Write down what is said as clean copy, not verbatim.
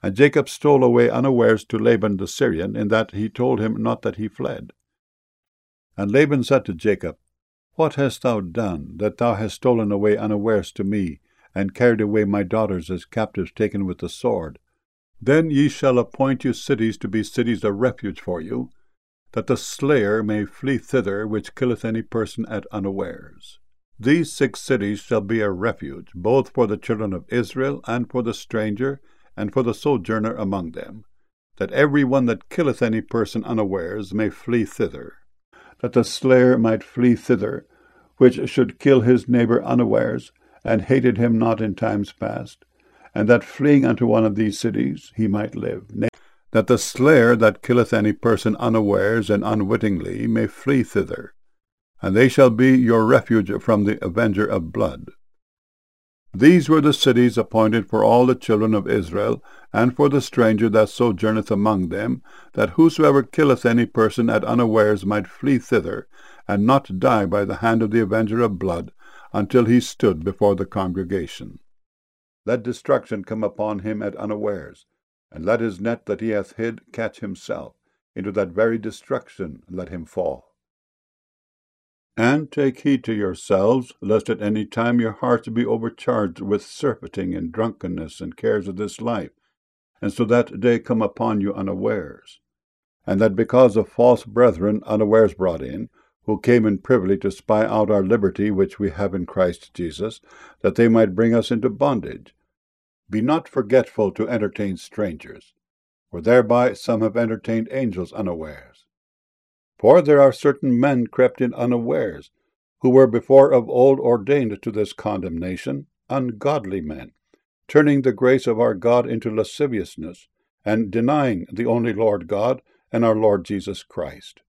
And Jacob stole away unawares to Laban the Syrian, in that he told him not that he fled. And Laban said to Jacob, What hast thou done, that thou hast stolen away unawares to me, and carried away my daughters as captives taken with the sword? Then ye shall appoint you cities to be cities of refuge for you, that the slayer may flee thither which killeth any person at unawares. These 6 cities shall be a refuge, both for the children of Israel, and for the stranger, and for the sojourner among them, that every one that killeth any person unawares may flee thither, that the slayer might flee thither, which should kill his neighbor unawares, and hated him not in times past, and that fleeing unto one of these cities he might live. That the slayer that killeth any person unawares and unwittingly may flee thither, and they shall be your refuge from the avenger of blood. These were the cities appointed for all the children of Israel, and for the stranger that sojourneth among them, that whosoever killeth any person at unawares might flee thither, and not die by the hand of the avenger of blood, until he stood before the congregation. Let destruction come upon him at unawares, and let his net that he hath hid catch himself. Into that very destruction let him fall. And take heed to yourselves, lest at any time your hearts be overcharged with surfeiting and drunkenness and cares of this life, and so that day come upon you unawares. And that because of false brethren unawares brought in, who came in privily to spy out our liberty which we have in Christ Jesus, that they might bring us into bondage. Be not forgetful to entertain strangers, for thereby some have entertained angels unawares. For there are certain men crept in unawares, who were before of old ordained to this condemnation, ungodly men, turning the grace of our God into lasciviousness, and denying the only Lord God and our Lord Jesus Christ.